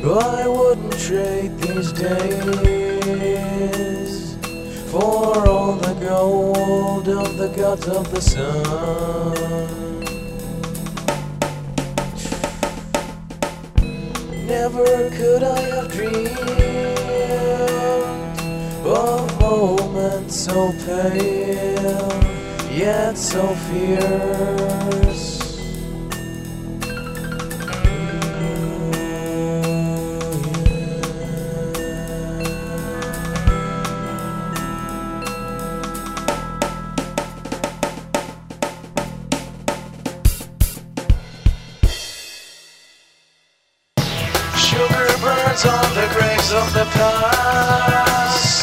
I wouldn't trade these days for all the gold of the gods of the sun. Never could I have dreamed of a moment so pale, yet so fierce. Sugar burns on the graves of the past.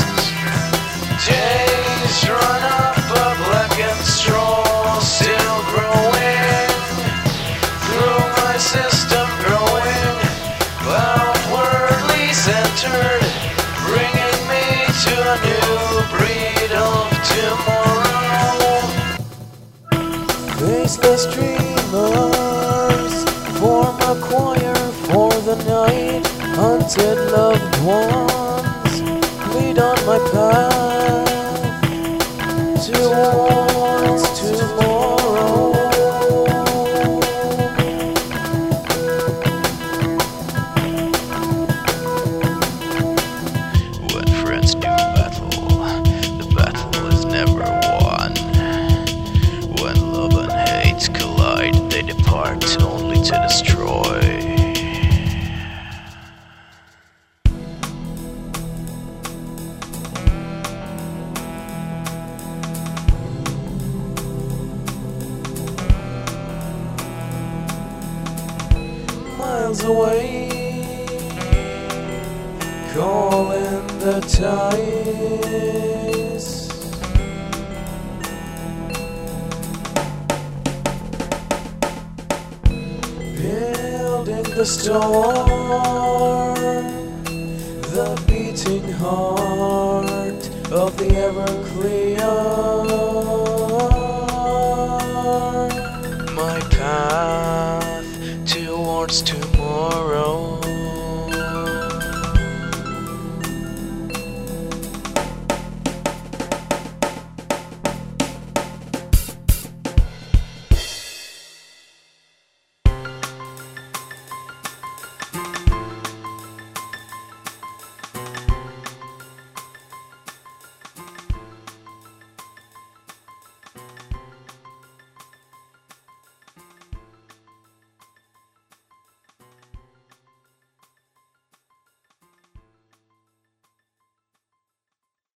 Days run up a blackened straw, still growing through my system, growing outwardly centered, bringing me to a new breed of tomorrow. Faceless dreamers form a choir for the night. Hunted loved ones lead on my path towards tomorrow. When friends do battle, the battle is never won. When love and hate collide, they depart only to destroy. Miles away, calling the tides. Building the storm.